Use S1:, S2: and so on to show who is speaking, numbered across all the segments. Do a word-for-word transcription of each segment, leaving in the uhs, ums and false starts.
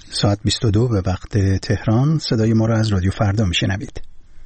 S1: ساعت بیست و دو به وقت تهران. صدای ما را از رادیو فردا میشنوید.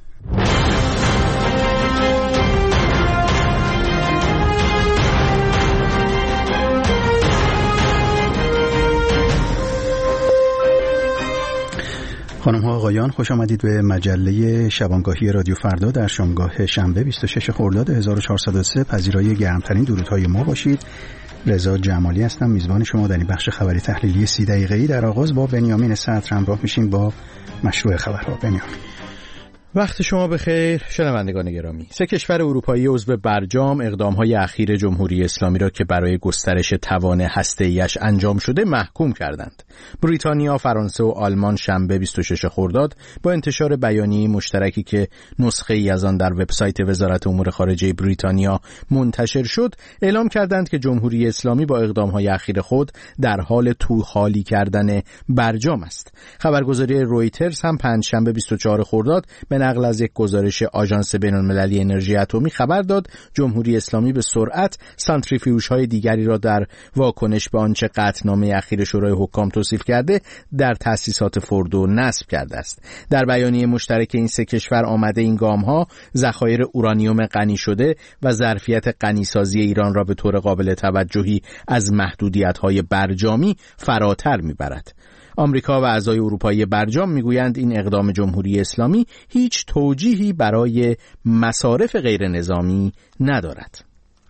S1: خانم ها آقایان، خوش آمدید به مجله شبانگاهی رادیو فردا در شامگاه شنبه بیست و شش خرداد هزار و چهارصد و سه. پذیرای گرمترین درودهای ما باشید. رضا جمالی هستم، میزبان شما در این بخش خبری تحلیلی سی دقیقه‌ای. در آغاز با بنیامین صدر همراه میشیم با مشروع خبرها. بنیامین،
S2: وقت شما بخیر شنوندگان گرامی. سه کشور اروپایی عضو برجام اقدام‌های اخیر جمهوری اسلامی را که برای گسترش توان هسته‌ایش انجام شده محکوم کردند. بریتانیا، فرانسه و آلمان شنبه بیست و شش خرداد با انتشار بیانیه مشترکی که نسخه‌ای از آن در وبسایت وزارت امور خارجه بریتانیا منتشر شد، اعلام کردند که جمهوری اسلامی با اقدام‌های اخیر خود در حال توخالی کردن برجام است. خبرگزاری رویترز هم پنجشنبه بیست و چهار خرداد به نقل از یک گزارش آژانس بین‌المللی انرژی اتمی خبر داد جمهوری اسلامی به سرعت سانتریفیوژهای دیگری را در واکنش به آنچه قطعنامه اخیر شورای حکام توصیف کرده در تأسیسات فوردو نصب کرده است. در بیانیه مشترک این سه کشور آمده این گام‌ها ذخایر اورانیوم غنی شده و ظرفیت غنیسازی ایران را به طور قابل توجهی از محدودیت‌های برجامی فراتر می‌برد. آمریکا و اعضای اروپایی برجام میگویند این اقدام جمهوری اسلامی هیچ توجیهی برای مصارف غیر نظامی ندارد.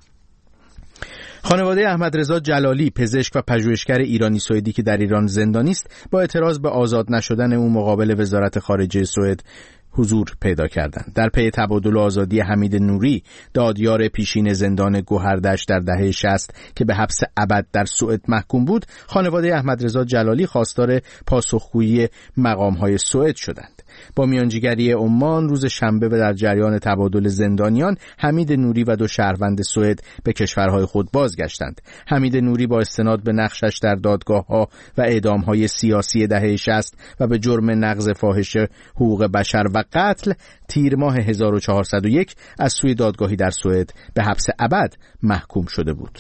S2: خانواده احمدرضا جلالی، پزشک و پژوهشگر ایرانی سوئدی که در ایران زندانی است، با اعتراض به آزاد نشدن او مقابل وزارت خارجه سوئد حضور پیدا کردند. در پی تبادل آزادی حمید نوری، دادیار پیشین زندان گوهردشت در دهه شصت که به حبس ابد در سوئد محکوم بود، خانواده احمدرضا جلالی خواستار پاسخگویی مقام‌های سوئد شدند. با میانجیگری عمان روز شنبه و در جریان تبادل زندانیان، حمید نوری و دو شهروند سوئد به کشورهای خود بازگشتند. حمید نوری با استناد به نقشش در دادگاه‌ها و اعدام‌های سیاسی دهه شصت و به جرم نقض فاحش حقوق بشر و قتل تیر ماه هزار و چهارصد و یک از سوی دادگاهی در سوئد به حبس ابد محکوم شده بود.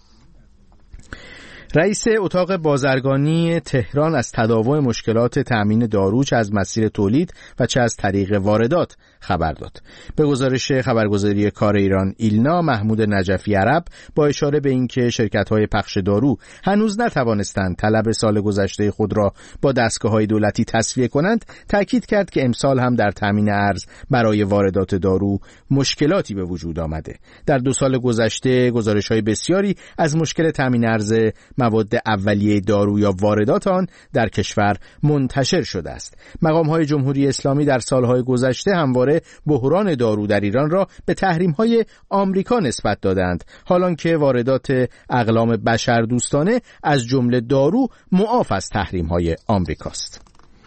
S2: رئیس اتاق بازرگانی تهران از تداوم مشکلات تأمین دارو چه از مسیر تولید و چه از طریق واردات خبر داد. به گزارش خبرگزاری کار ایران ایلنا، محمود نجفی عرب با اشاره به اینکه شرکت‌های پخش دارو هنوز نتوانستند طلب سال گذشته خود را با دستگاه‌های دولتی تسویه کنند، تاکید کرد که امسال هم در تأمین ارز برای واردات دارو مشکلاتی به وجود آمده. در دو سال گذشته گزارش‌های بسیاری از مشکل تأمین ارز مواد اولیه دارو یا واردات آن در کشور منتشر شده است. مقام‌های جمهوری اسلامی در سالهای گذشته همواره بحران دارو در ایران را به تحریم‌های آمریکا نسبت دادند، حالانکه واردات اقلام بشردوستانه از جمله دارو معاف از تحریم‌های آمریکاست.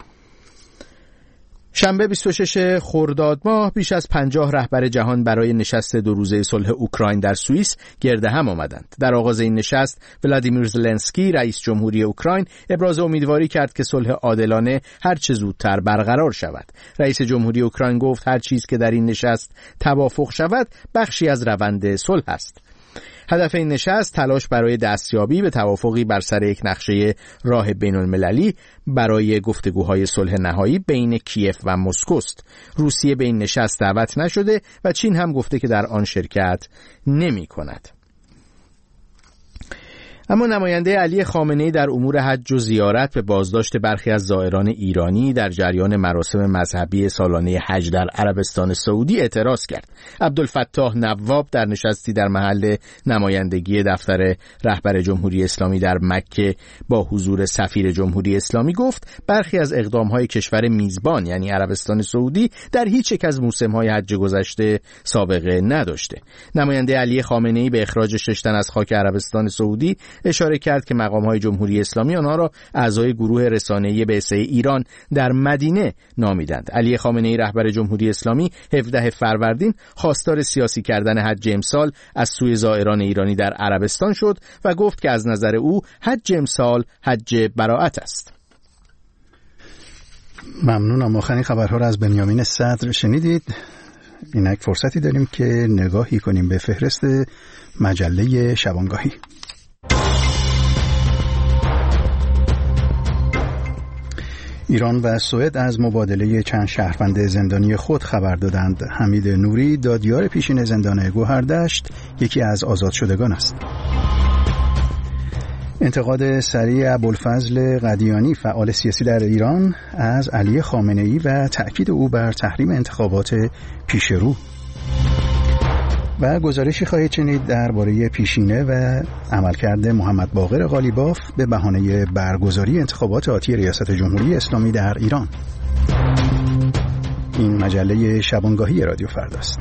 S2: شنبه بیست و شش خرداد ماه بیش از پنجاه رهبر جهان برای نشست دو روزه صلح اوکراین در سوئیس گرد هم آمدند. در آغاز این نشست ولادیمیر زلنسکی رئیس جمهوری اوکراین ابراز امیدواری کرد که صلح عادلانه هر چه زودتر برقرار شود. رئیس جمهوری اوکراین گفت هر چیز که در این نشست توافق شود بخشی از روند صلح است. هدف این نشست تلاش برای دستیابی به توافقی بر سر یک نقشه راه بین‌المللی برای گفتگوهای صلح نهایی بین کیف و مسکو است. روسیه به این نشست دعوت نشده و چین هم گفته که در آن شرکت نمی کند. اما نماینده علی خامنه‌ای در امور حج و زیارت به بازداشت برخی از زائران ایرانی در جریان مراسم مذهبی سالانه حج در عربستان سعودی اعتراض کرد. عبدالفتاح نواب در نشستی در محل نمایندگی دفتر رهبر جمهوری اسلامی در مکه با حضور سفیر جمهوری اسلامی گفت برخی از اقدام‌های کشور میزبان یعنی عربستان سعودی در هیچ یک از موسم‌های حج گذشته سابقه نداشته. نماینده علی خامنه‌ای به اخراج شش تن از خاک عربستان سعودی اشاره کرد که مقام‌های جمهوری اسلامی آنها را اعضای گروه رسانه‌ای بعثه ایران در مدینه نامیدند. علی خامنه‌ای رهبر جمهوری اسلامی هفدهم فروردین خواستار سیاسی کردن حج امسال از سوی زائران ایرانی در عربستان شد و گفت که از نظر او حج امسال حج براءت است.
S1: ممنونم. آخرین خبرها را از بنیامین صدر شنیدید. اینک فرصتی داریم که نگاهی کنیم به فهرست مجله شبانگاهی. ایران و سوئد از مبادله چند شهروند زندانی خود خبر دادند. حمید نوری دادیار پیشین زندان گوهردشت یکی از آزاد شدگان است. انتقاد سریع ابوالفضل قدیانی فعال سیاسی در ایران از علی خامنه‌ای و تأکید او بر تحریم انتخابات پیشرو. و گزارشی خواهید شنید درباره پیشینه و عملکرد محمد باقر قالیباف به بهانه برگزاری انتخابات آتی ریاست جمهوری اسلامی در ایران. این مجله شبانگاهی رادیو فرداست.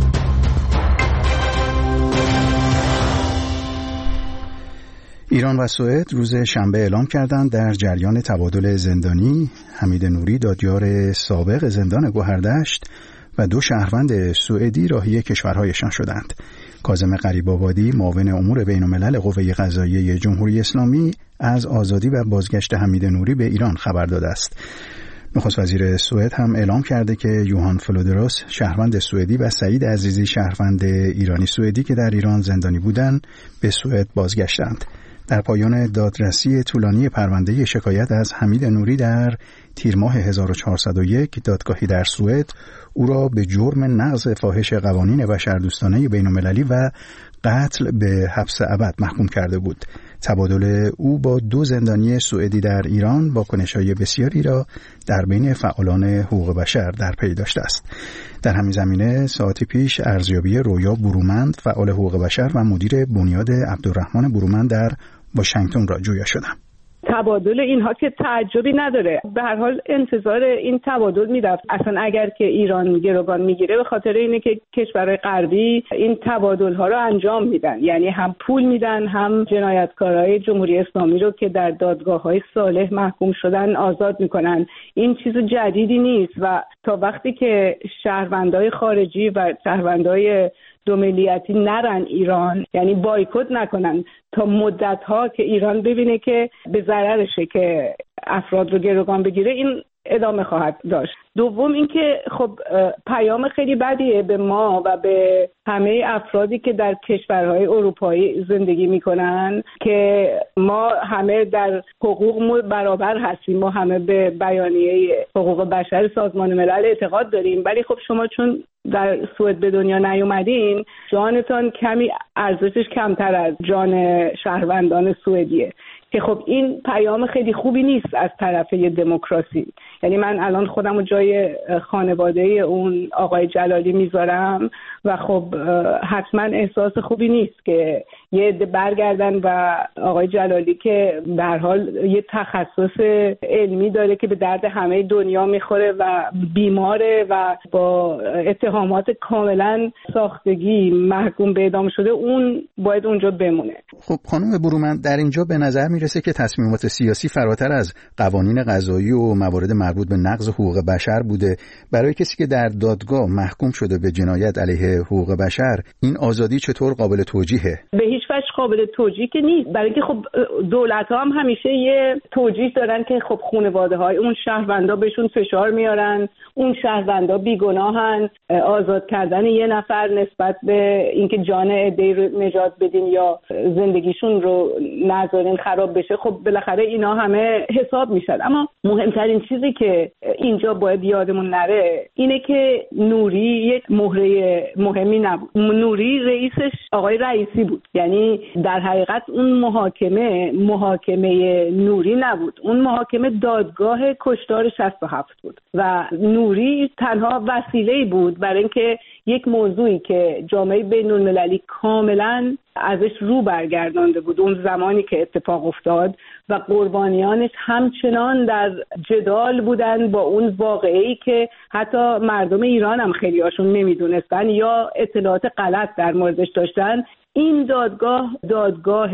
S1: ایران و سوئد روز شنبه اعلام کردند در جریان تبادل زندانی حمید نوری دادیار سابق زندان گوهردشت و دو شهروند سوئدی راهی کشورهایشان شدند. کاظم غریب‌آبادی معاون امور بین‌الملل قوه قضاییه جمهوری اسلامی از آزادی و بازگشت حمید نوری به ایران خبر داده است. نخست وزیر سوئد هم اعلام کرده که یوهان فلودروس شهروند سوئدی و سعید عزیزی شهروند ایرانی سوئدی که در ایران زندانی بودند به سوئد بازگشتند. در پایان دادرسی طولانی پرونده شکایت از حمید نوری در تیر ماه هزار و چهارصد و یک دادگاهی در سوئد او را به جرم نقض فاحش قوانین بشردوستانه بین‌المللی و قتل به حبس ابد محکوم کرده بود. تبادل او با دو زندانی سوئدی در ایران واکنش‌های بسیاری را در بین فعالان حقوق بشر در پی داشته است. در همین زمینه ساعتی پیش ارزیابی رویا برومند فعال حقوق بشر و مدیر بنیاد عبدالرحمن برومند در واشنگتن را جویا شدم.
S3: تبادل اینها که تعجبی نداره. به هر حال انتظار این تبادل میرفت. اصلا اگر که ایران گروگان میگیره به خاطر اینه که کشورهای غربی این تبادل ها رو انجام میدن، یعنی هم پول میدن هم جنایتکارای جمهوری اسلامی رو که در دادگاه های صالح محکوم شدن آزاد میکنن. این چیز جدیدی نیست و تا وقتی که شهروندای خارجی و شهروندای دو ملیتی نرن ایران، یعنی بایکوت نکنن تا مدت ها که ایران ببینه که به ضررشه که افراد رو گروگان بگیره، این ادامه خواهد داشت. دوم اینکه خب پیام خیلی بدیه به ما و به همه افرادی که در کشورهای اروپایی زندگی میکنن که ما همه در حقوق برابر هستیم، ما همه به بیانیه حقوق بشر سازمان ملل اعتقاد داریم، ولی خب شما چون در سوئد به دنیا نیومدین جانتان کمی ارزشش کمتر از جان شهروندان سوئدیه که خب این پیام خیلی خوبی نیست از طرف یه دموکراسی. یعنی من الان خودم رو جای خانواده اون آقای جلالی میذارم و خب حتما احساس خوبی نیست که یه عده برگردن و آقای جلالی که به هر حال یه تخصص علمی داره که به درد همه دنیا میخوره و بیماره و با اتهامات کاملا ساختگی محکوم به اعدام شده، اون باید اونجا بمونه.
S1: خب خانم برومند، در اینجا به نظر میرسه که تصمیمات سیاسی فراتر از قوانین قضایی و موارد مربوط به نقض حقوق بشر بوده. برای کسی که در دادگاه محکوم شده به جنایت علیه حقوق بشر، این آزادی چطور قابل توجیهه؟
S3: به هیچ وجه قابل توجیه که نیست، برای اینکه خب دولت‌ها هم همیشه یه توجیه دارن که خب خانواده‌های اون شهروندا بهشون فشار میارن، اون شهروندا بیگناهن، آزاد کردن یه نفر نسبت به اینکه جان عده‌ای رو نجات بدین یا زندگیشون رو نذارین خراب بشه، خب بالاخره اینا همه حساب میشن. اما مهمترین چیزی که اینجا باید یادمون نره اینه که نوری یک مهره مهمی نبود. نوری رئیسش آقای رئیسی بود، یعنی در حقیقت اون محاکمه محاکمه نوری نبود، اون محاکمه دادگاه کشتار شصت و هفت بود و نوری تنها وسیله‌ای بود برای اینکه یک موضوعی که جامعه بین‌المللی کاملا ازش رو برگردانده بود اون زمانی که اتفاق افتاد و قربانیانش همچنان در جدال بودن با اون واقعه‌ای که حتی مردم ایران هم خیلی هاشون نمیدونستن یا اطلاعات غلط در موردش داشتن. این دادگاه دادگاه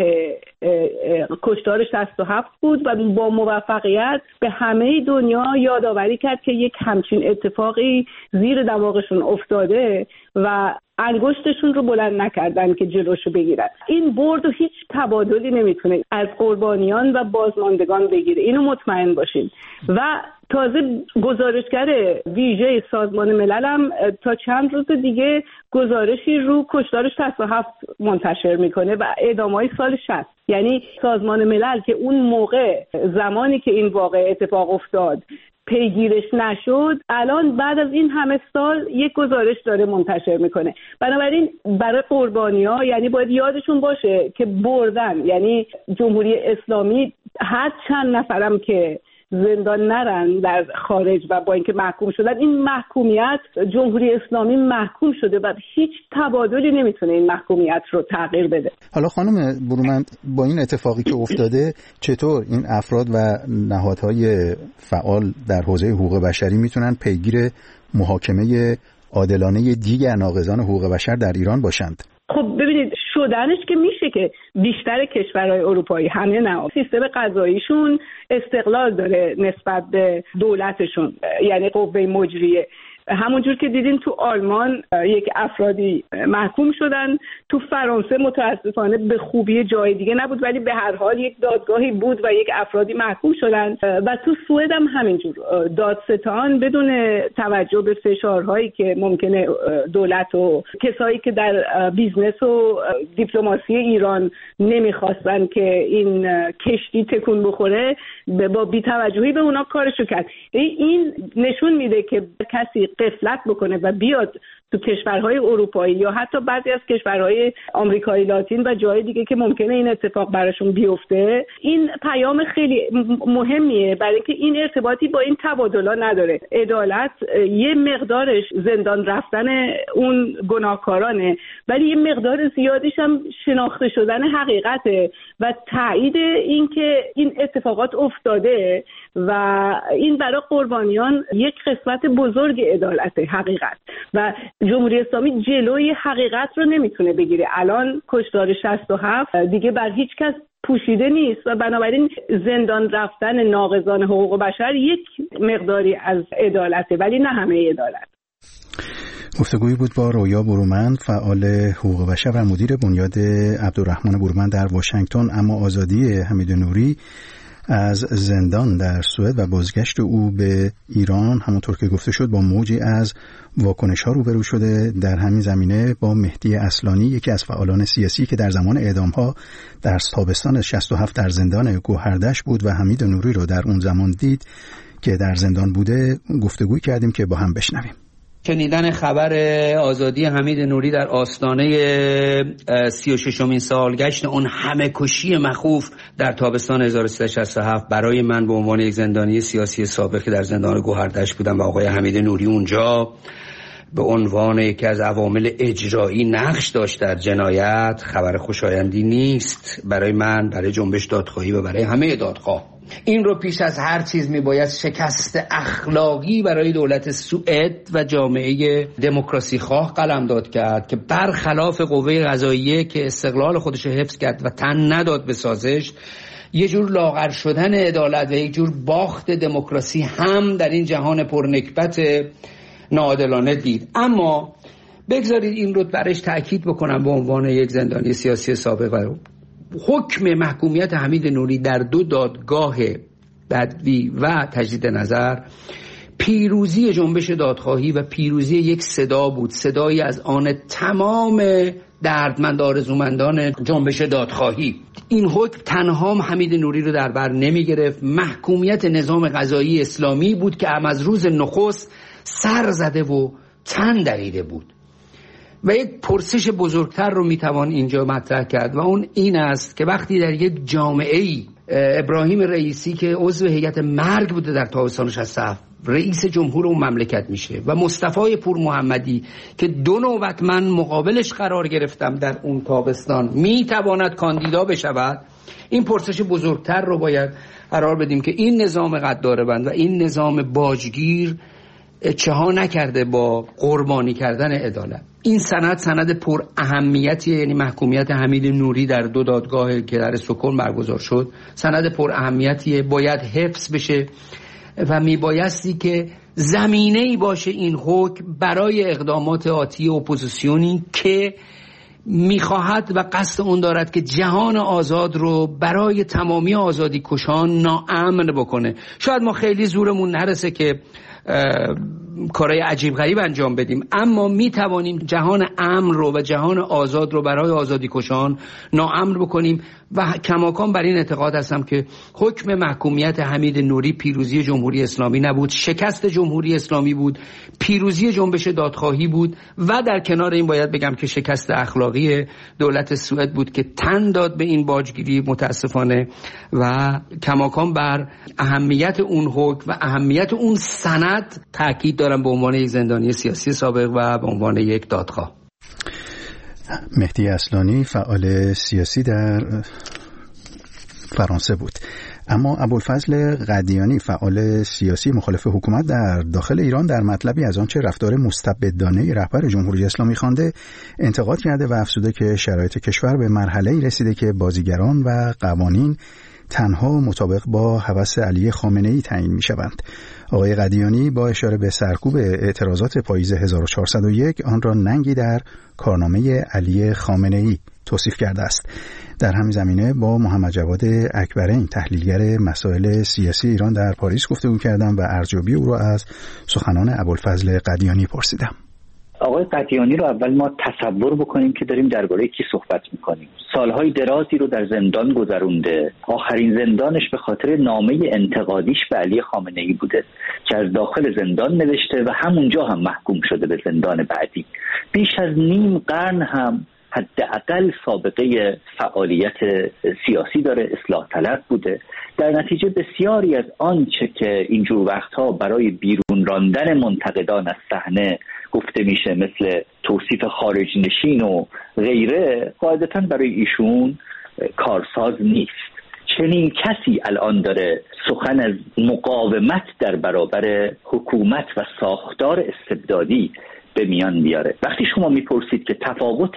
S3: کشتار شصت و هفت بود و با موفقیت به همه دنیا یادآوری کرد که یک همچین اتفاقی زیر دماغشون افتاده و انگشتشون رو بلند نکردن که جلوشو بگیرن. این برد و هیچ تبادلی نمیتونه از قربانیان و بازماندگان بگیره، اینو مطمئن باشین. و تازه گزارشگر ویژه سازمان ملل هم تا چند روز دیگه گزارشی رو کشتار شصت و هفت منتشر میکنه و اعدام‌های سال شصت. یعنی سازمان ملل که اون موقع زمانی که این واقعه اتفاق افتاد پیگیرش نشد، الان بعد از این همه سال یک گزارش داره منتشر میکنه. بنابراین برای قربانی‌ها یعنی باید یادشون باشه که بردن، یعنی جمهوری اسلامی هر چند نفرم که زندان نرن در خارج و با اینکه محکوم شدن، این محکومیت جمهوری اسلامی محکوم شده و هیچ تبادلی نمیتونه این محکومیت رو تغییر بده.
S1: حالا خانم برومند، با این اتفاقی که افتاده چطور این افراد و نهادهای فعال در حوزه حقوق بشری میتونن پیگیر محاکمه عادلانه دیگر ناقضان حقوق بشر در ایران باشند؟
S3: خب ببینید، شدنش که میشه که بیشتر کشورهای اروپایی، همه نه، سیستم قضاییشون استقلال داره نسبت به دولتشون، یعنی قوه مجریه. همونجور که دیدین تو آلمان یک افرادی محکوم شدن، تو فرانسه متاسفانه به خوبی جای دیگه نبود ولی به هر حال یک دادگاهی بود و یک افرادی محکوم شدن. و تو سوئد هم همینجور دادستان بدون توجه به فشارهایی که ممکنه دولت و کسایی که در بیزنس و دیپلماسی ایران نمیخواستن که این کشتی تکون بخوره، با بی‌توجهی به اونا کارشو کرد. این نشون میده که کسی غفلت بکنه و بیاد تو کشورهای اروپایی یا حتی بعضی از کشورهای آمریکای لاتین و جای دیگه که ممکنه این اتفاق براشون بیفته، این پیام خیلی مهمیه، برای اینکه این ارتباطی با این تبادل‌ها نداره. عدالت یه مقدارش زندان رفتن اون گناهکارانه، ولی یه مقدار زیادیش هم شناخته شدن حقیقته و تایید این که این اتفاقات افتاده و این برای قربانیان یک قسمت بزرگ عدالت، حقیقت. و جمهوری اسلامی جلوی حقیقت رو نمیتونه بگیره. الان کشتار شصت و هفت دیگه بر هیچ کس پوشیده نیست و بنابراین زندان رفتن ناقضان حقوق بشر یک مقداری از عدالته، ولی نه همه عدالت.
S1: گفتگویی بود با رویا برومند، فعال حقوق بشر و مدیر بنیاد عبدالرحمن برومند در واشنگتن. اما آزادی حمید نوری از زندان در سوئد و بازگشت او به ایران همونطور که گفته شد با موجی از واکنش‌ها روبرو شده. در همین زمینه با مهدی اصلانی، یکی از فعالان سیاسی که در زمان اعدام‌ها در تابستان شصت و هفت در زندان گوهردشت بود و حمید نوری رو در اون زمان دید که در زندان بوده، گفتگوی کردیم که با هم بشنویم.
S4: شنیدن خبر آزادی حمید نوری در آستانه سی و ششمین سالگشت اون همه کشی مخوف در تابستان هزار و سیصد و شصت و هفت برای من به عنوان یک زندانی سیاسی سابق که در زندان گوهردشت بودم و آقای حمید نوری اونجا به عنوان یکی از عوامل اجرایی نقش داشت در جنایت، خبر خوشایندی نیست برای من، برای جنبش دادخواهی و برای همه دادخواه. این رو پیش از هر چیز میباید شکست اخلاقی برای دولت سوئد و جامعه دموکراسی خواه قلمداد کرد که برخلاف قوه قضاییه که استقلال خودش حفظ کرد و تن نداد به سازش، یه جور لاغر شدن عدالت و یک جور باخت دموکراسی هم در این جهان پرنکبت ناعادلانه دید. اما بگذارید این رو برش تأکید بکنم به عنوان یک زندانی سیاسی سابق. حکم محکومیت حمید نوری در دو دادگاه بدوی و تجدید نظر پیروزی جنبش دادخواهی و پیروزی یک صدا بود، صدایی از آن تمام دردمند آرزومندان جنبش دادخواهی. این حکم تنها حمید نوری رو در بر نمی گرفت، محکومیت نظام قضایی اسلامی بود که هم از روز نخست سر زده و تن دریده بود. و یک پرسش بزرگتر رو میتوان اینجا مطرح کرد و اون این است که وقتی در یک جامعه‌ای ابراهیم رئیسی که عضو هیئت مرگ بوده در تابستان شصت و هفت رئیس جمهور اون مملکت میشه و مصطفی پور محمدی که دو نوبت من مقابلش قرار گرفتم در اون تابستان میتواند کاندیدا بشود، این پرسش بزرگتر رو باید قرار بدیم که این نظام غداره بند و این نظام باجگیر چه ها نکرده با قربانی کردن عدالت. این سند سند پر اهمیتیه، یعنی محکومیت حمید نوری در دو دادگاه که در استکهلم برگزار شد سند پر اهمیتیه، باید حفظ بشه و میبایستی که زمینه‌ای باشه این حکم برای اقدامات آتی اپوزیسیونی که میخواهد و قصد اون دارد که جهان آزاد رو برای تمامی آزادی کشان ناامن بکنه. شاید ما خیلی زورمون نرسه که کارهای عجیب غریب انجام بدیم، اما می توانیم جهان امن رو و جهان آزاد رو برای آزادی کشان ناامن بکنیم و کماکان بر این اعتقاد هستم که حکم محکومیت حمید نوری پیروزی جمهوری اسلامی نبود، شکست جمهوری اسلامی بود، پیروزی جنبش دادخواهی بود و در کنار این باید بگم که شکست اخلاقی دولت سوئد بود که تن داد به این باجگیری متاسفانه و کماکان بر اهمیت اون حکم و اهمیت اون سند تاکید دارم به عنوان یک زندانی سیاسی سابق و به عنوان یک دادخواه.
S1: مهدی اصلانی فعال سیاسی در فرانسه بود. اما ابوالفضل قدیانی فعال سیاسی مخالف حکومت در داخل ایران در مطلبی از آنچه رفتار مستبدانه رهبر جمهوری اسلامی خوانده انتقاد کرده و افزوده که شرایط کشور به مرحله‌ای رسیده که بازیگران و قوانین تنها مطابق با هوس علی خامنه‌ای تعیین می‌شوند. آقای قدیانی با اشاره به سرکوب اعتراضات پاییز هزار و چهارصد و یک آن را ننگی در کارنامه علی خامنه‌ای توصیف کرده است. در همین زمینه با محمد جواد اکبرین تحلیلگر مسائل سیاسی ایران در پاریس گفتگو کردم و ارزیابی او را از سخنان ابوالفضل قدیانی پرسیدم.
S5: آقای قدیانی رو اول ما تصور بکنیم که داریم درباره کی صحبت میکنیم. سالهای درازی رو در زندان گذرونده. آخرین زندانش به خاطر نامه انتقادیش به علی خامنه‌ای بوده که از داخل زندان نوشته و همونجا هم محکوم شده به زندان بعدی. بیش از نیم قرن هم حداقل سابقه فعالیت سیاسی داره، اصلاح طلب بوده. در نتیجه بسیاری از آنچه که اینجور وقتها برای بیرون راندن منتقدان از صحنه گفته میشه مثل توصیف خارج نشین و غیره قاعدتاً برای ایشون کارساز نیست. چنین کسی الان داره سخن از مقاومت در برابر حکومت و ساختار استبدادی به میان بیاره. وقتی شما میپرسید که تفاوت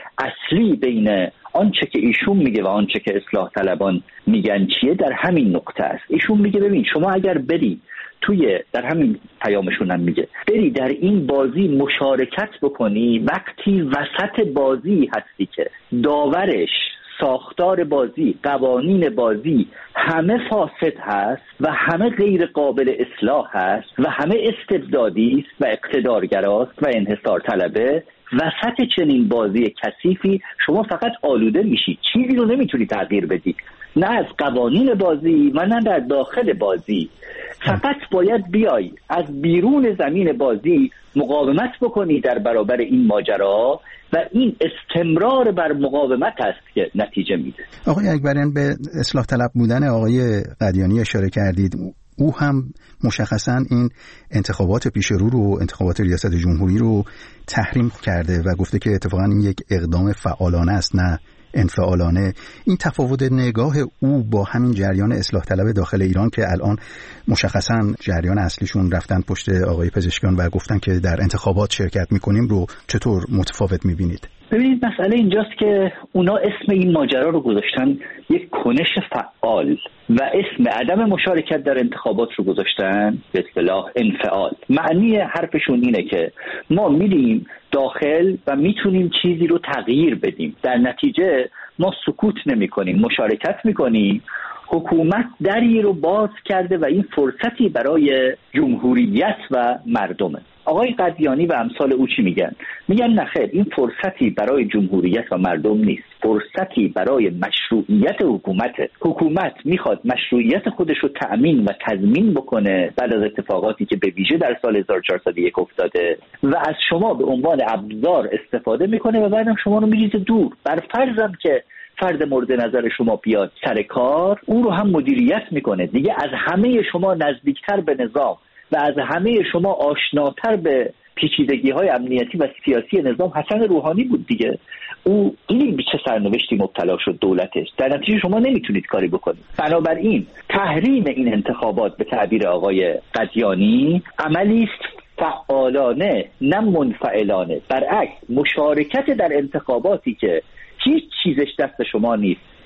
S5: اصلی بین آنچه که ایشون میگه و آنچه که اصلاح طلبان میگن چیه، در همین نقطه است. ایشون میگه ببین شما اگر بری توی، در همین پیامشون هم میگه بری در این بازی مشارکت بکنی، وقتی وسط بازی هستی که داورش، ساختار بازی، قوانین بازی همه فاسد هست و همه غیر قابل اصلاح هست و همه استبدادی است و اقتدارگراست و انحصار طلبه، وسط چنین بازی کثیفی شما فقط آلوده میشید، چیزی رو نمیتونی تغییر بدی، نه از قوانین بازی و نه در داخل بازی. فقط باید بیای از بیرون زمین بازی مقاومت بکنی در برابر این ماجرا و این استمرار بر مقاومت است که نتیجه میده.
S1: آقای اکبریان، به اصلاح طلب بودن آقای قدیانی اشاره کردید. او هم مشخصاً این انتخابات پیش رو رو انتخابات ریاست جمهوری رو تحریم کرده و گفته که اتفاقاً این یک اقدام فعالانه است نه انفعالانه. این تفاوت نگاه او با همین جریان اصلاح طلب داخل ایران که الان مشخصاً جریان اصلیشون رفتن پشت آقای پزشکیان و گفتن که در انتخابات شرکت میکنیم رو چطور متفاوت میبینید؟
S5: ببینید مسئله اینجاست که اونا اسم این ماجرا رو گذاشتن یک کنش فعال و اسم عدم مشارکت در انتخابات رو گذاشتن به اصطلاح انفعال. معنی حرفشون اینه که ما میریم داخل و میتونیم چیزی رو تغییر بدیم، در نتیجه ما سکوت نمی کنیم، مشارکت میکنیم. حکومت دری رو باز کرده و این فرصتی برای جمهوریت و مردمه. آقای قدیانی و امثال او چی میگن؟ میگن نخیر، این فرصتی برای جمهوریت و مردم نیست، فرصتی برای مشروعیت حکومته. حکومت میخواد مشروعیت خودش رو تأمین و تضمین بکنه بعد از اتفاقاتی که به ویژه در سال هزار و چهارصد و یک افتاده و از شما به عنوان ابزار استفاده میکنه و بعدم شما رو میریزه دور. بر فرضم که فرد مورد نظر شما بیاد سر کار، او رو هم مدیریت میکنه دیگه. از همه شما نزدیکتر به نظام و از همه شما آشناتر به پیچیدگی های امنیتی و سیاسی نظام حسن روحانی بود دیگه. او این به چه سرنوشتی مبتلا شد دولتش، در نتیجه شما نمیتونید کاری بکنید. بنابراین تحریم این انتخابات به تعبیر آقای قدیانی عملی است فعالانه نه منفعلانه. برعکس، مشارکت در انتخاباتی که هیچ چیزش دست شما نیست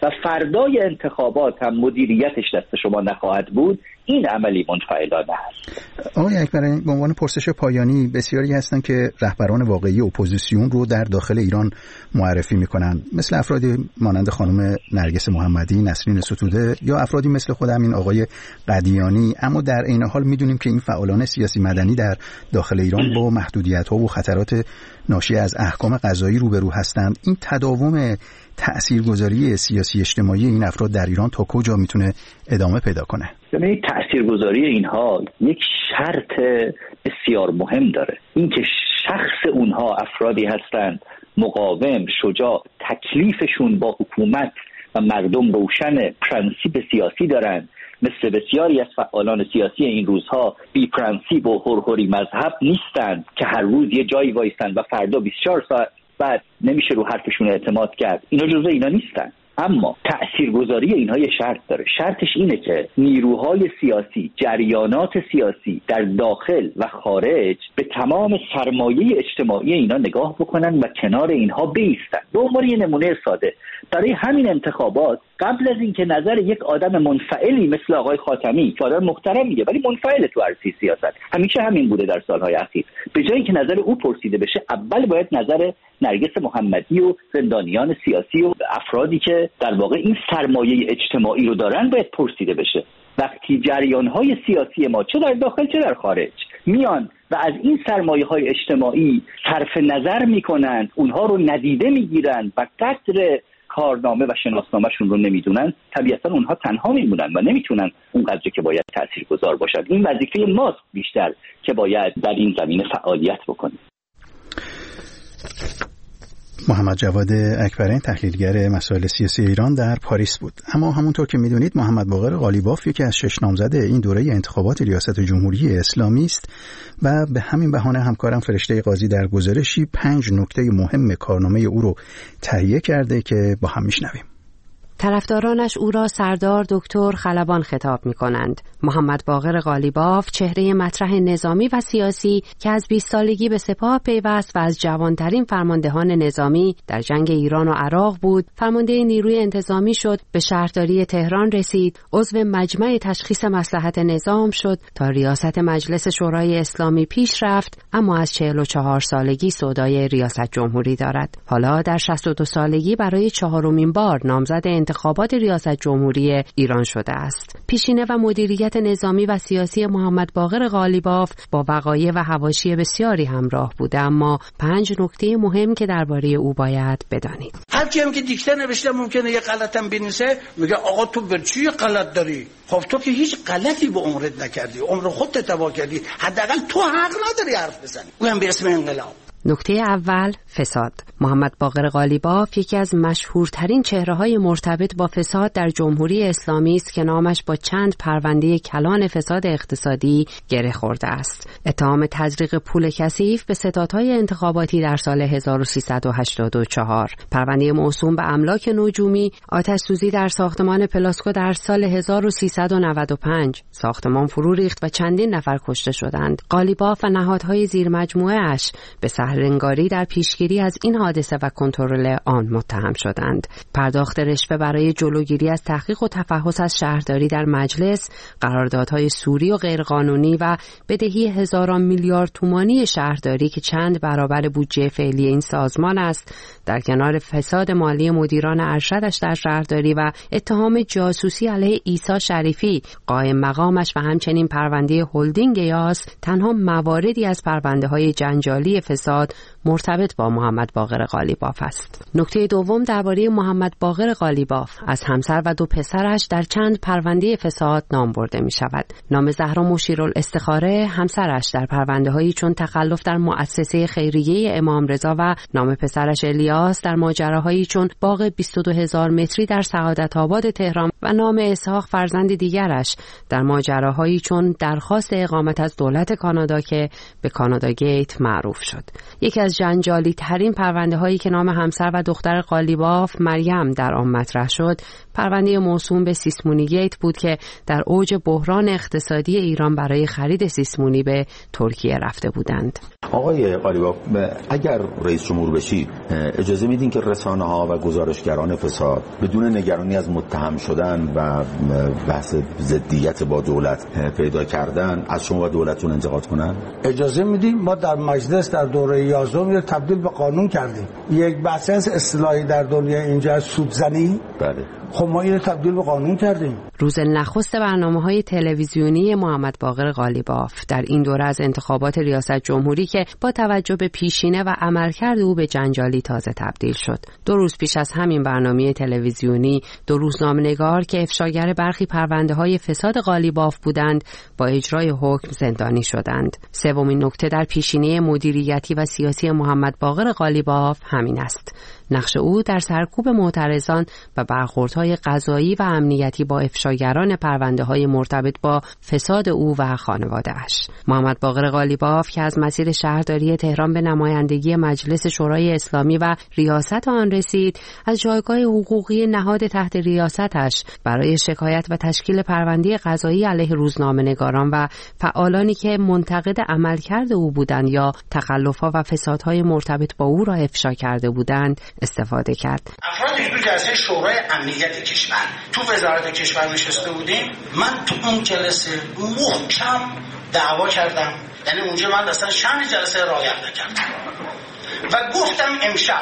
S5: و فردای انتخابات هم مدیریتش دست شما نخواهد بود، این عملی منفعلانه است.
S1: آقای اکبرانی، به عنوان پرسش پایانی، بسیاری هستن که رهبران واقعی اپوزیسیون رو در داخل ایران معرفی میکنن، مثل افرادی مانند خانم نرگس محمدی، نسرین ستوده یا افرادی مثل خود همین آقای قدیانی، اما در عین حال میدونیم که این فعالان سیاسی مدنی در داخل ایران با محدودیت‌ها و خطرات ناشی از احکام قضایی روبرو هستند. این تداوم تأثیرگذاری سیاسی اجتماعی این افراد در ایران تا کجا میتونه ادامه پیدا کنه؟
S5: یعنی تأثیرگذاری اینها یک شرط بسیار مهم داره، اینکه شخص اونها افرادی هستند مقاوم، شجاع، تکلیفشون با حکومت و مردم روشن، پرنسیپ سیاسی دارند. مثل بسیاری از فعالان سیاسی این روزها بی پرنسیپ و هرهری مذهب نیستند که هر روز یه جایی وایستند و فردا بیست و چهار ساعت بعد نمیشه رو حرفشون اعتماد کرد. اینا جزء اینا نیستن. اما تأثیرگذاری اینها یه شرط داره. شرطش اینه که نیروهای سیاسی، جریانات سیاسی در داخل و خارج به تمام سرمایه اجتماعی اینا نگاه بکنن و کنار اینها بایستن. به عنوان یه نمونه ساده، برای همین انتخابات قبل از اینکه نظر یک آدم منفعلی مثل آقای خاتمی که آدم محترمیه ولی منفعل تو عرصه سیاست، همیشه همین بوده در سالهای اخیر، به جایی که نظر او پرسیده بشه، اول باید نظر نرگس محمدی و زندانیان سیاسی و افرادی که در واقع این سرمایه اجتماعی رو دارن باید پرسیده بشه. وقتی جریان‌های سیاسی ما چه در داخل چه در خارج میان و از این سرمایه‌های اجتماعی صرف نظر میکنن، اونها رو ندیده میگیرن و قدر کارنامه و شناسنامه‌شون رو نمیدونن، طبیعتاً اونها تنها میمونن و نمیتونن اونقدر که باید تاثیرگذار باشن. این وظیفه ماست بیشتر که باید در این زمینه فعالیت بکنیم.
S1: محمد جواد اکبرانی، تحلیلگر مسائل سیاسی ایران، در پاریس بود. اما همونطور که میدونید محمد باقر قالیباف یکی از شش نامزد این دوره انتخابات ریاست جمهوری اسلامی است و به همین بهانه همکارم فرشته قاضی در گزارشی پنج نکته مهم کارنامه او رو تهیه کرده که با هم میشنویم.
S6: طرفدارانش او را سردار دکتر خلبان خطاب می کنند. محمد باقر قالیباف چهره مطرح نظامی و سیاسی که از بیست سالگی به سپاه پیوست و از جوانترین فرماندهان نظامی در جنگ ایران و عراق بود، فرمانده نیروی انتظامی شد، به شهرداری تهران رسید، عضو مجمع تشخیص مصلحت نظام شد، تا ریاست مجلس شورای اسلامی پیش رفت، اما از چهل و چهار سالگی سودای ریاست جمهوری دارد. حالا در شصت و دو سالگی برای چهارمین بار نامزد انتخابات ریاست جمهوری ایران شده است. پیشینه و مدیریت نظامی و سیاسی محمد باقر قالیباف با وقایع و حواشی بسیاری همراه بوده، اما پنج نکته مهم که درباره او باید بدانید.
S7: هر کی هم که دیکته نوشته ممکنه یه غلطم بنویسه، میگه آقا تو بر چی غلط داری؟ خب تو که هیچ غلطی به عمرت نکردی، عمر خودت تباه کردی، حداقل تو حق نداری حرف بزنی، اونم به اسم انقلاب.
S6: نکته اول، فساد. محمد باقر قالیباف یکی از مشهورترین چهره‌های مرتبط با فساد در جمهوری اسلامی است که نامش با چند پرونده کلان فساد اقتصادی گره خورده است. اتهام تزریق پول کثیف به ستادهای انتخاباتی در سال هزار و سیصد و هشتاد و چهار، پرونده موسوم به املاک نجومی، آتش‌سوزی در ساختمان پلاسکو در سال هزار و سیصد و نود و پنج، ساختمان فرو ریخت و چندین نفر کشته شدند. قالیباف و نهادهای زیر مجموعه‌اش به سحرنگاری در پیشگیری از این حادثه و کنترل آن متهم شدند. پرداخت رشوه برای جلوگیری از تحقیق و تفحص از شهرداری در مجلس، قراردادهای سوری و غیرقانونی و بدهی هزاران میلیارد تومانی شهرداری که چند برابر بودجه فعلی این سازمان است، در کنار فساد مالی مدیران ارشدش در شهرداری و اتهام جاسوسی علیه عیسی شریفی قائم مقامش و همچنین پرونده هلدینگ یاس، تنها مواردی از پرونده‌های جنجالی فساد مرتبط با محمد باقر قالیباف است. نکته دوم درباره محمد باقر قالیباف، از همسر و دو پسرش در چند پرونده فساد نام برده می شود. نام زهرا مشیرالاستخاره همسرش در پرونده‌هایی چون تخلف در مؤسسه خیریه امام رضا و نام پسرش الیاس در ماجراهایی چون باغ بیست و دو هزار متری در سعادت آباد تهران و نام اسحاق فرزند دیگرش در ماجراهایی چون درخواست اقامت از دولت کانادا که به کانادا گیت معروف شد. یکی از جنجالی ترین پرونده هایی که نام همسر و دختر قالیباف مریم در آن مطرح شد، پرونده موسوم به سیسمونی گیت بود که در اوج بحران اقتصادی ایران برای خرید سیسمونی به ترکیه رفته بودند.
S8: آقای قالیباف، اگر رئیس جمهور بشید اجازه میدین که رسانه‌ها و گزارشگران فساد بدون نگرانی از متهم شدن و بحث ضدیت با دولت پیدا کردن از شما و دولتتون انتقاد کنن؟
S7: اجازه میدیم. ما در مجلس در دوره یازدهم رو تبدیل به قانون کردیم. یک بحث از اصطلاحی در دنیا اینجا سودزنی.
S8: بله.
S7: خب ما اینو تبدیل به قانون کردیم.
S6: روز نخست برنامه‌های تلویزیونی محمد باقر قالیباف در این دوره از انتخابات ریاست جمهوری که با توجه به پیشینه و عملکرد او به جنجالی تازه تبدیل شد. دو روز پیش از همین برنامه تلویزیونی، دو روزنامه‌نگار که افشاگر برخی پرونده‌های فساد قالیباف بودند، با اجرای حکم زندانی شدند. سومین نکته در پیشینه مدیریتی و سیاسی محمد باقر قالیباف همین است. نقش او در سرکوب معترضان و برخوردهای قضایی و امنیتی با افشاگران پرونده‌های مرتبط با فساد او و خانواده‌اش. محمد باقر قالیباف که از مسیر شهرداری تهران به نمایندگی مجلس شورای اسلامی و ریاست آن رسید، از جایگاه حقوقی نهاد تحت ریاستش برای شکایت و تشکیل پرونده قضایی علیه روزنامه‌نگاران و فعالانی که منتقد عملکرد او بودند یا تخلف‌ها و فسادهای مرتبط با او را افشا کرده بودند استفاده کرد.
S7: افرادی تو جلسه شورای امنیت کشور تو وزارت کشور نشسته بودیم. من تو اون جلسه محکم دعوا کردم، یعنی اونجا من اصلا شأن جلسه رعایت نکردم و گفتم امشب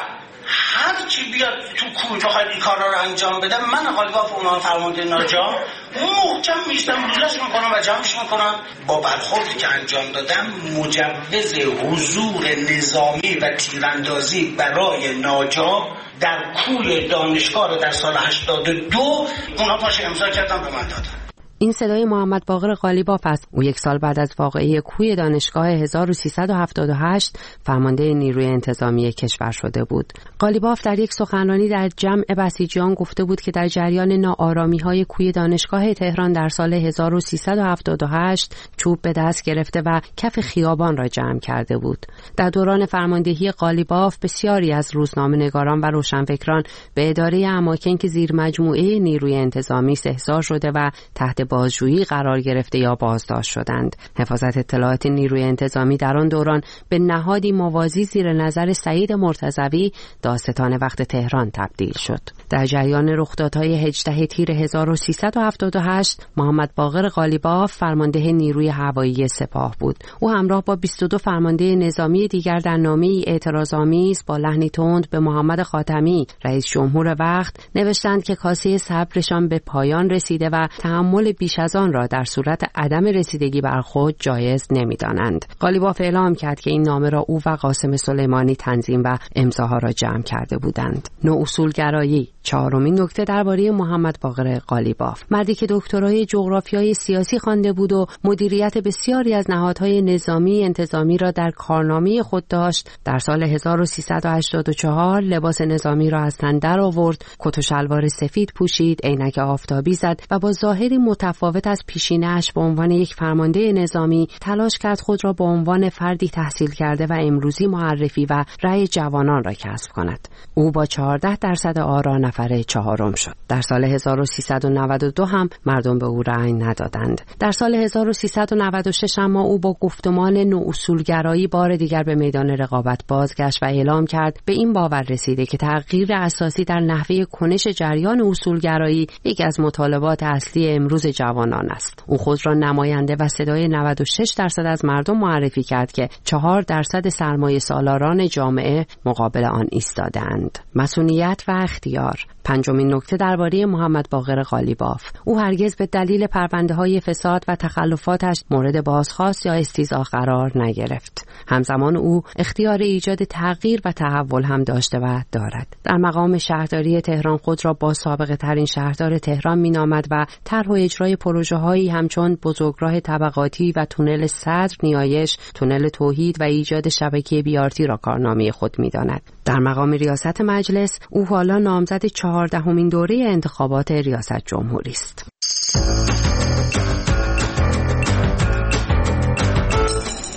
S7: هر کی بیاد تو کوی بخواد این کارا رو انجام بده، من قالیباف عنوان فرمانده ناجا محکم میشتم روزش میکنم و جمعش میکنم. با برخوردی که انجام دادم مجوز حضور نظامی و تیراندازی برای ناجا در کوی دانشگاه رو در سال هشتاد و دو اونا پاش امضا کردن به من دادن.
S6: این صدای محمد باقر قالیباف است. او یک سال بعد از واقعه کوی دانشگاه هزار و سیصد و هفتاد و هشت فرمانده نیروی انتظامی کشور شده بود. قالیباف در یک سخنرانی در جمع بسیجیان گفته بود که در جریان ناآرامی‌های کوی دانشگاه تهران در سال هزار و سیصد و هفتاد و هشت چوب به دست گرفته و کف خیابان را جمع کرده بود. در دوران فرماندهی قالیباف بسیاری از روزنامه‌نگاران و روشنفکران به اداره اماکن که زیر مجموعه نیروی انتظامی استحضار شده و تحت بازجویی قرار گرفته یا بازداشت شدند. حفاظت اطلاعات نیروی انتظامی در آن دوران به نهادی موازی زیر نظر سعید مرتضوی دادستان وقت تهران تبدیل شد. در جریان رخدادهای هجدهم تیر هزار و سیصد و هفتاد و هشت محمد باقر قالیباف فرمانده نیروی هوایی سپاه بود. او همراه با بیست و دو فرمانده نظامی دیگر در نامه‌ای اعتراض‌آمیز با لحنی تند به محمد خاتمی رئیس جمهور وقت نوشتند که کاسه صبرشان به پایان رسیده و تحمل بیش از آن را در صورت عدم رسیدگی بر خود جایز نمی‌دانند. قالیباف اعلام کرد که این نامه را او و قاسم سلیمانی تنظیم و امضاها را جمع کرده بودند. نواصولگرایی. چهارمین نکته درباره محمد باقر قالیباف، مردی که دکترای جغرافیای سیاسی خوانده بود و مدیریت بسیاری از نهادهای نظامی انتظامی را در کارنامه خود داشت، در سال هزار و سیصد و هشتاد و چهار لباس نظامی را از تن درآورد، کت و شلوار سفید پوشید، عینک آفتابی زد و با ظاهری متفاوت از پیشینه‌اش به عنوان یک فرمانده نظامی تلاش کرد خود را به عنوان فردی تحصیل کرده و امروزی معرفی و رأی جوانان را کسب کند. او با چهارده درصد آرا نفر چهارم شد. در سال هزار و سیصد و نود و دو هم مردم به او رأی ندادند. در سال هزار و سیصد و نود و شش اما او با گفتمان نواصولگرایی بار دیگر به میدان رقابت بازگشت و اعلام کرد به این باور رسیده که تغییر اساسی در نحوه کنش جریان اصولگرایی یکی از مطالبات اصلی امروز جوانان است. او خود را نماینده و صدای نود و شش درصد از مردم معرفی کرد که چهار درصد سرمایه سالاران جامعه مقابل آن ایستادند. مسئولیت و اختیار. پنجمین نکته درباره محمد باقر قالیباف، او هرگز به دلیل پرونده‌های فساد و تخلفاتش مورد بازخواست یا استیضاح قرار نگرفت. همزمان او اختیار ایجاد تغییر و تحول هم داشته و دارد. در مقام شهرداری تهران خود را با سابقه ترین شهردار تهران مینامد و طرح و اجرای پروژه‌هایی همچون بزرگراه طبقاتی و تونل صدر نیایش، تونل توحید و ایجاد شبکه بیارتی را کارنامه خود می‌داند. در مقام ریاست مجلس او حالا نامزد چهاردهمین دوره انتخابات ریاست جمهوری است.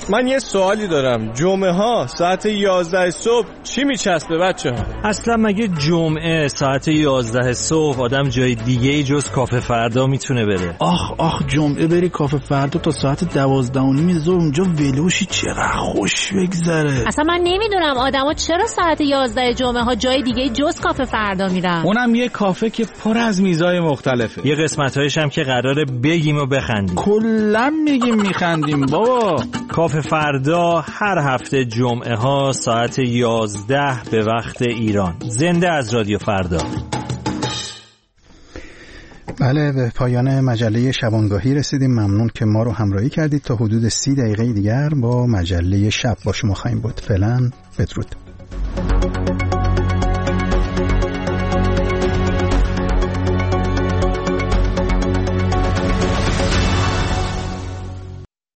S9: من یه سوالی دارم، جمعه ها ساعت یازده صبح چی میچسبه بچه ها؟
S10: اصلا مگه جمعه ساعت یازده صبح آدم جای دیگه ای جز کافه فردا میتونه بره؟
S11: آخ آخ جمعه بری کافه فردا تا ساعت دوازده و نیم ظهر اونجا ولوشی چقدر خوش بگذره.
S12: اصلا من نمیدونم آدما چرا ساعت یازده جمعه ها جای دیگه جز کافه فردا میرن.
S13: اونم یه کافه که پر از میزای مختلفه.
S10: یه قسمت‌هایش هم که قراره بگیم و بخندیم.
S11: کلا میگیم میخندیم بابا.
S10: کافه فردا هر هفته جمعه ها ساعت یازده به وقت ایران. زنده از رادیو فردا.
S1: بله، به پایان مجله شبانگاهی رسیدیم. ممنون که ما رو همراهی کردید. تا حدود سی دقیقه دیگر با مجله شب با شما خواهیم بود. فعلا بدرود.